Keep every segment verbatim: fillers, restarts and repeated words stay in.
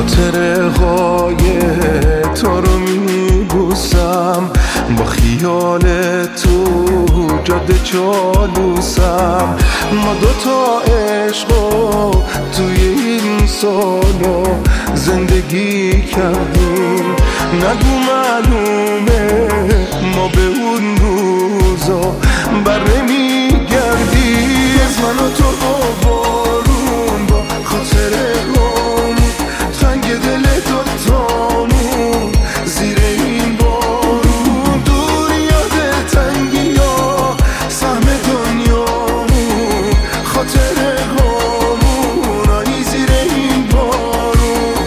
خاطره های تو رو میبوسم، با خیال تو جاده چالوسم. ما دوتا عشقو توی این سالو زندگی کردیم، نگو معلومه ما به اون روزا بر نمیگردیم. از من و تو با بارون، با خاطره همون تنگ دل دوتامون زیر این بارون، دور یاد تنگی ها سهم دنیامون، خاطره همون آنی زیر این بارون.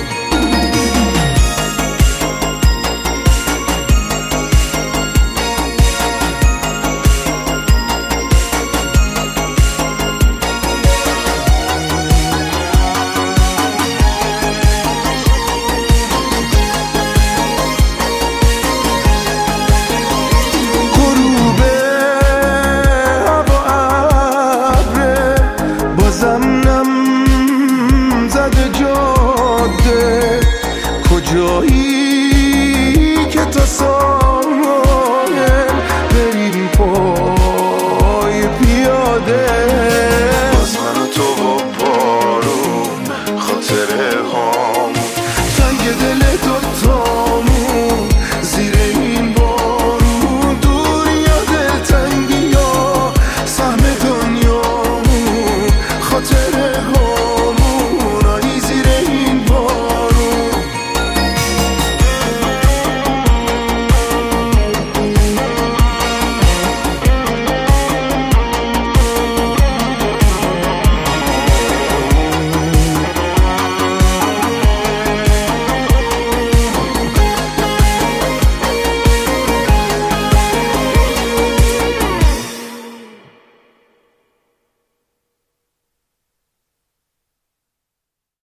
کجایی که تا ساحل بریم پای پیاده،